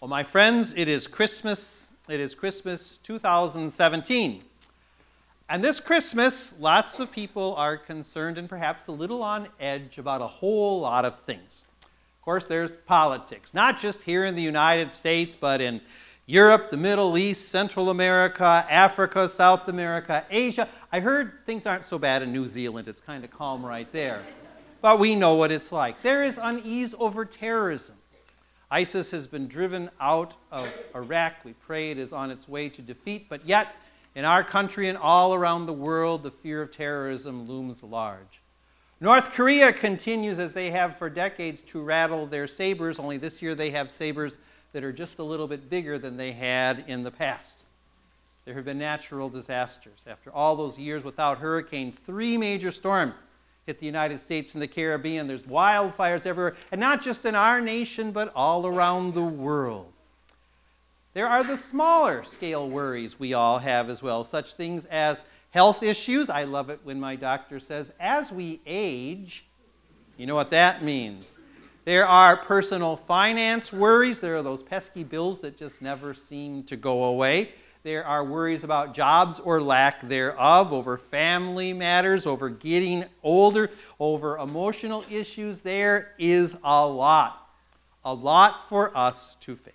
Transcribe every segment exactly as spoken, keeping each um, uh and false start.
Well, my friends, it is Christmas. It is Christmas two thousand seventeen. And this Christmas, lots of people are concerned and perhaps a little on edge about a whole lot of things. Of course, there's politics, not just here in the United States, but in Europe, the Middle East, Central America, Africa, South America, Asia. I heard things aren't so bad in New Zealand. It's kind of calm right there. But we know what it's like. There is unease over terrorism. ISIS has been driven out of Iraq. We pray it is on its way to defeat. But yet, in our country and all around the world, the fear of terrorism looms large. North Korea continues, as they have for decades, to rattle their sabers, only this year they have sabers that are just a little bit bigger than they had in the past. There have been natural disasters. After all those years without hurricanes, three major storms hit the United States and the Caribbean. There's wildfires everywhere, and not just in our nation, but all around the world. There are the smaller scale worries we all have as well, such things as health issues. I love it when my doctor says, as we age, you know what that means. There are personal finance worries. There are those pesky bills that just never seem to go away. There are worries about jobs or lack thereof, over family matters, over getting older, over emotional issues. There is a lot, a lot for us to face.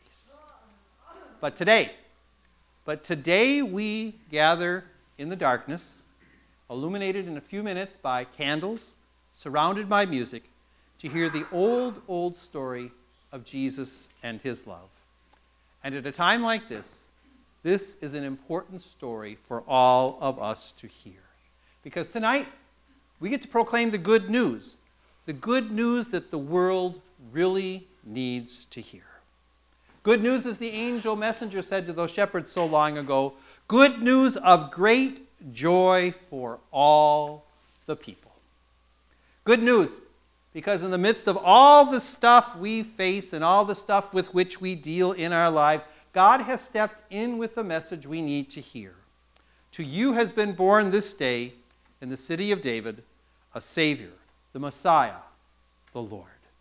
But today, but today we gather in the darkness, illuminated in a few minutes by candles, surrounded by music, to hear the old, old story of Jesus and his love. And at a time like this, this is an important story for all of us to hear. Because tonight, we get to proclaim the good news, the good news that the world really needs to hear. Good news, as the angel messenger said to those shepherds so long ago, good news of great joy for all the people. Good news, because in the midst of all the stuff we face and all the stuff with which we deal in our lives, God has stepped in with the message we need to hear. To you has been born this day in the city of David a Savior, the Messiah, the Lord.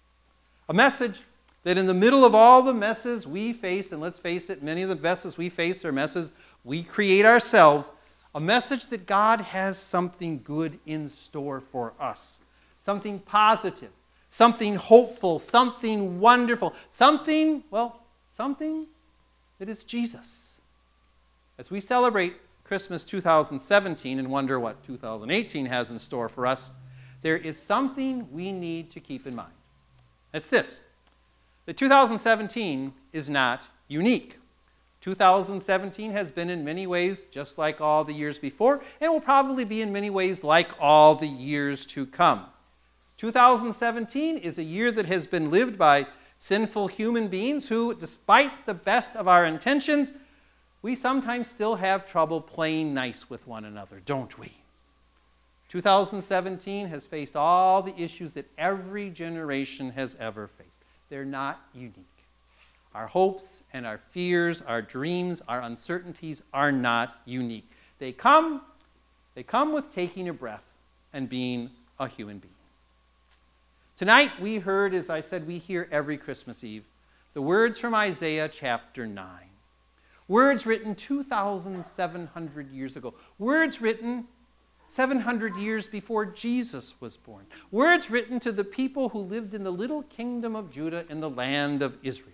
A message that in the middle of all the messes we face, and let's face it, many of the messes we face are messes we create ourselves, a message that God has something good in store for us. Something positive, something hopeful, something wonderful, something, well, something that is Jesus. As we celebrate Christmas two thousand seventeen and wonder what two thousand eighteen has in store for us, there is something we need to keep in mind. It's this, that two thousand seventeen is not unique. two thousand seventeen has been in many ways just like all the years before, and will probably be in many ways like all the years to come. two thousand seventeen is a year that has been lived by sinful human beings who, despite the best of our intentions, we sometimes still have trouble playing nice with one another, don't we? two thousand seventeen has faced all the issues that every generation has ever faced. They're not unique. Our hopes and our fears, our dreams, our uncertainties are not unique. They come, they come with taking a breath and being a human being. Tonight we heard, as I said, we hear every Christmas Eve, the words from Isaiah chapter nine. Words written two thousand seven hundred years ago. Words written seven hundred years before Jesus was born. Words written to the people who lived in the little kingdom of Judah in the land of Israel.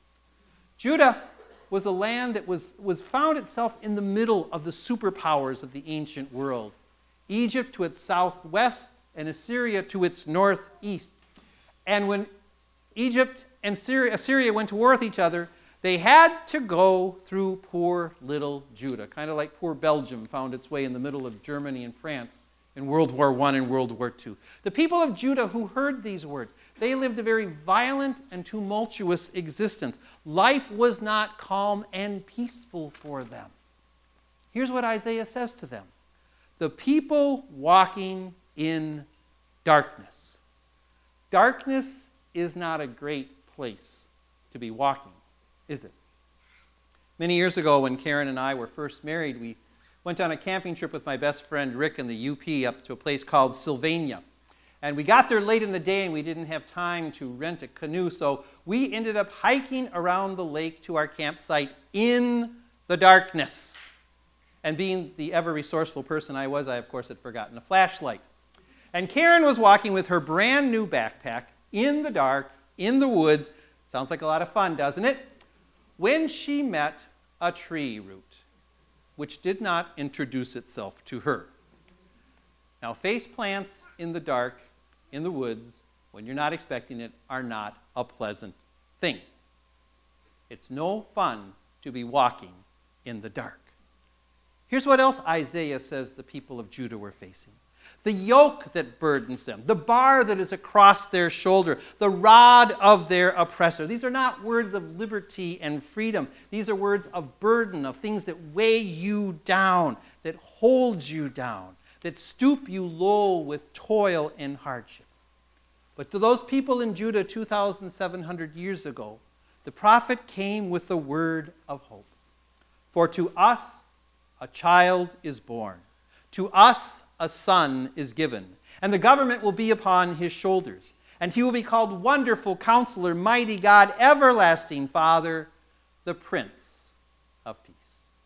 Judah was a land that was, was found itself in the middle of the superpowers of the ancient world. Egypt to its southwest and Assyria to its northeast. And when Egypt and Syria, Assyria went to war with each other, they had to go through poor little Judah, kind of like poor Belgium found its way in the middle of Germany and France in World War One and World War Two. The people of Judah who heard these words, they lived a very violent and tumultuous existence. Life was not calm and peaceful for them. Here's what Isaiah says to them. The people walking in darkness. Darkness is not a great place to be walking, is it? Many years ago when Karen and I were first married, we went on a camping trip with my best friend Rick in the U P up to a place called Sylvania. And we got there late in the day and we didn't have time to rent a canoe, so we ended up hiking around the lake to our campsite in the darkness. And being the ever-resourceful person I was, I, of course, had forgotten a flashlight. And Karen was walking with her brand new backpack in the dark, in the woods. Sounds like a lot of fun, doesn't it? When she met a tree root, which did not introduce itself to her. Now, face plants in the dark, in the woods, when you're not expecting it, are not a pleasant thing. It's no fun to be walking in the dark. Here's what else Isaiah says the people of Judah were facing. The yoke that burdens them, the bar that is across their shoulder, the rod of their oppressor. These are not words of liberty and freedom. These are words of burden, of things that weigh you down, that hold you down, that stoop you low with toil and hardship. But to those people in Judah two thousand seven hundred years ago, the prophet came with the word of hope. For to us a child is born. To us a son is given, and the government will be upon his shoulders. And he will be called Wonderful Counselor, Mighty God, Everlasting Father, the Prince of Peace.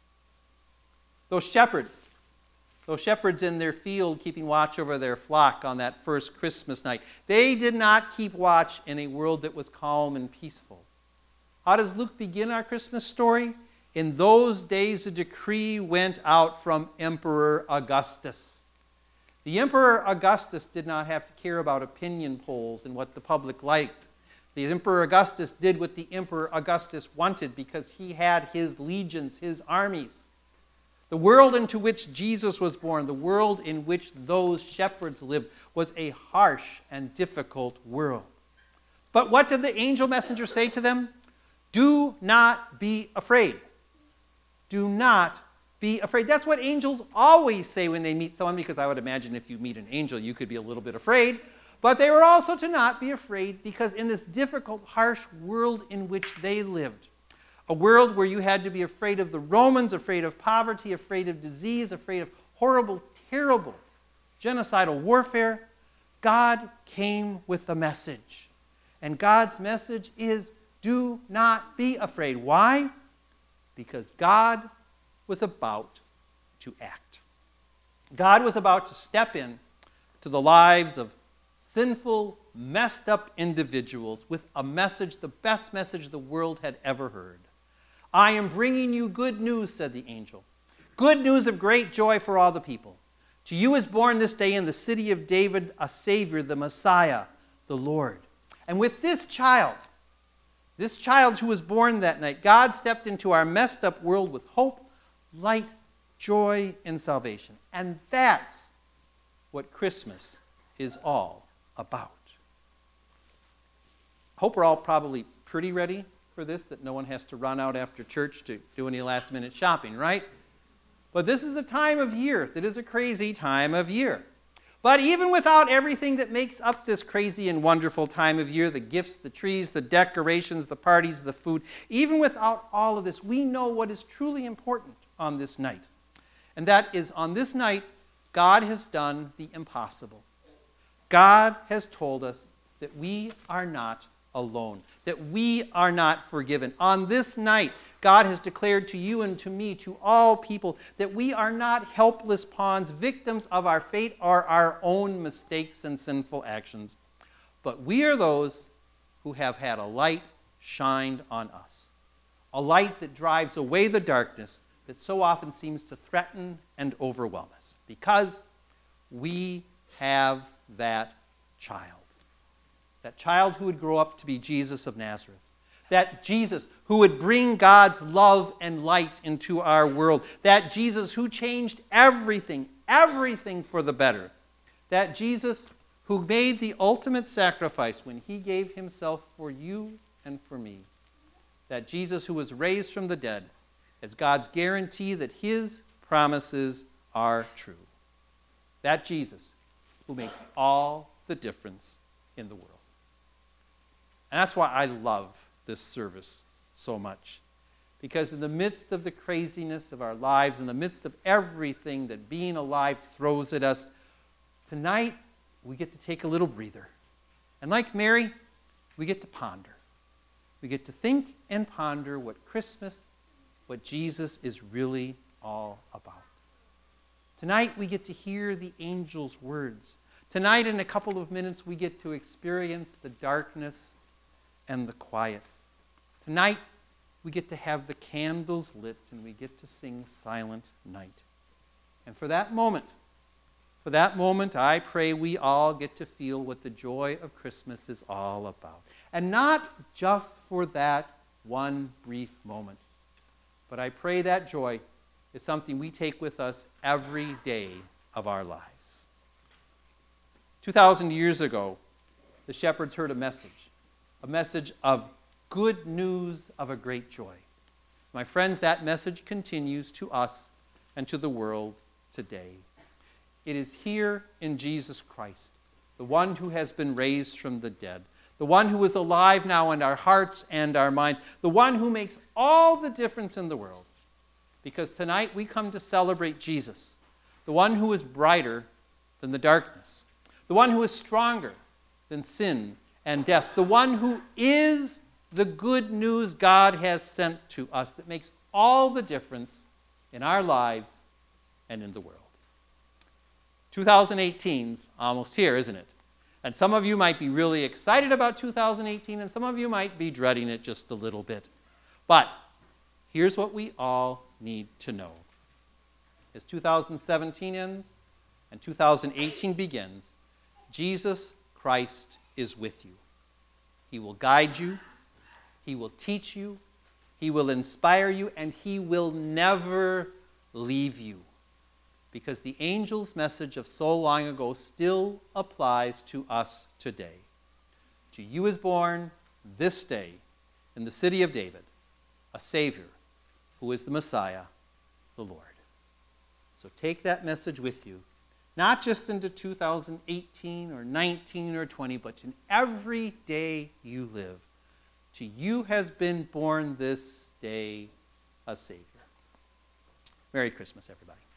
Those shepherds, those shepherds in their field keeping watch over their flock on that first Christmas night, they did not keep watch in a world that was calm and peaceful. How does Luke begin our Christmas story? In those days a decree went out from Emperor Augustus. The Emperor Augustus did not have to care about opinion polls and what the public liked. The Emperor Augustus did what the Emperor Augustus wanted because he had his legions, his armies. The world into which Jesus was born, the world in which those shepherds lived, was a harsh and difficult world. But what did the angel messenger say to them? Do not be afraid. Do not be afraid. That's what angels always say when they meet someone, because I would imagine if you meet an angel, you could be a little bit afraid. But they were also to not be afraid because in this difficult, harsh world in which they lived, a world where you had to be afraid of the Romans, afraid of poverty, afraid of disease, afraid of horrible, terrible, genocidal warfare, God came with a message. And God's message is, do not be afraid. Why? Because God was about to act. God was about to step in to the lives of sinful, messed up individuals with a message, the best message the world had ever heard. I am bringing you good news, said the angel. Good news of great joy for all the people. To you is born this day in the city of David a Savior, the Messiah, the Lord. And with this child, this child who was born that night, God stepped into our messed up world with hope, light, joy, and salvation. And that's what Christmas is all about. I hope we're all probably pretty ready for this, that no one has to run out after church to do any last-minute shopping, right? But this is the time of year that is a crazy time of year. But even without everything that makes up this crazy and wonderful time of year, the gifts, the trees, the decorations, the parties, the food, even without all of this, we know what is truly important on this night. And that is, on this night, God has done the impossible. God has told us that we are not alone, that we are not forgiven. On this night, God has declared to you and to me, to all people, that we are not helpless pawns, victims of our fate or our own mistakes and sinful actions, but we are those who have had a light shined on us, a light that drives away the darkness that so often seems to threaten and overwhelm us, because we have that child. That child who would grow up to be Jesus of Nazareth. That Jesus who would bring God's love and light into our world. That Jesus who changed everything, everything for the better. That Jesus who made the ultimate sacrifice when he gave himself for you and for me. That Jesus who was raised from the dead as God's guarantee that his promises are true. That Jesus who makes all the difference in the world. And that's why I love this service so much. Because in the midst of the craziness of our lives, in the midst of everything that being alive throws at us, tonight we get to take a little breather. And like Mary, we get to ponder. We get to think and ponder what Christmas, what Jesus is really all about. Tonight we get to hear the angel's words. Tonight in a couple of minutes we get to experience the darkness and the quiet. Tonight we get to have the candles lit and we get to sing Silent Night. And for that moment, for that moment, I pray we all get to feel what the joy of Christmas is all about. And not just for that one brief moment, but I pray that joy is something we take with us every day of our lives. Two thousand years ago, the shepherds heard a message, a message of good news of a great joy. My friends, that message continues to us and to the world today. It is here in Jesus Christ, the one who has been raised from the dead, the one who is alive now in our hearts and our minds, the one who makes all the difference in the world. Because tonight we come to celebrate Jesus, the one who is brighter than the darkness, the one who is stronger than sin and death, the one who is the good news God has sent to us that makes all the difference in our lives and in the world. twenty eighteen's almost here, isn't it? And some of you might be really excited about two thousand eighteen, and some of you might be dreading it just a little bit. But here's what we all need to know. As two thousand seventeen ends and two thousand eighteen begins, Jesus Christ is with you. He will guide you. He will teach you. He will inspire you, and he will never leave you. Because the angel's message of so long ago still applies to us today. To you is born this day in the city of David a Savior who is the Messiah, the Lord. So take that message with you, not just into two thousand eighteen or nineteen or twenty, but in every day you live. To you has been born this day a Savior. Merry Christmas, everybody.